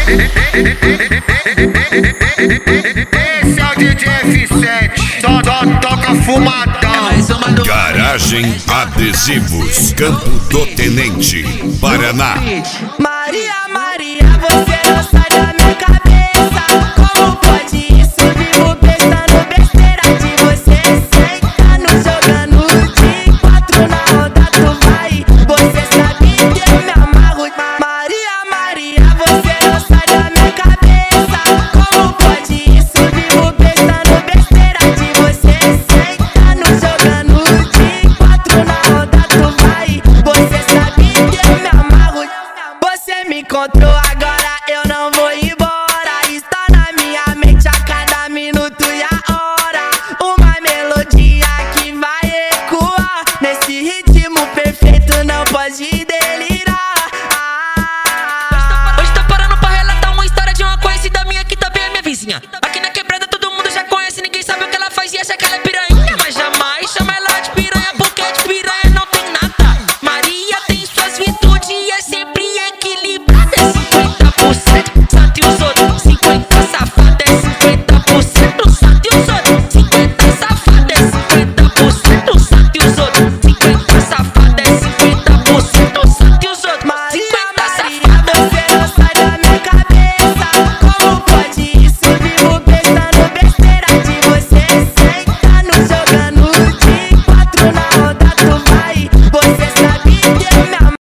Esse é o DJ F7, só toca fumadão. Garagem Adesivos, Campo do Tenente, Paraná. Maria, Maria, você não sai da minha cabeça. Como pode isso? Vivo pensando besteira de você. Sentando, jogando de 4 na roda, tu vai. Você sabe que eu me amarro. Maria, Maria, você não sai da minha cabeça. Como pode isso? Vivo pensando besteira de você. Sentando, jogando de 4 na roda, tu vai. Você sabe que eu me amarro. Você me encontrou agora, eu não vou embora. Está na minha mente a cada minuto e a hora. Uma melodia que vai ecoar. Nesse ritmo perfeito não pode delirar. Hoje tá parando pra relatar uma história de uma conhecida minha que também é minha vizinha. Aqui na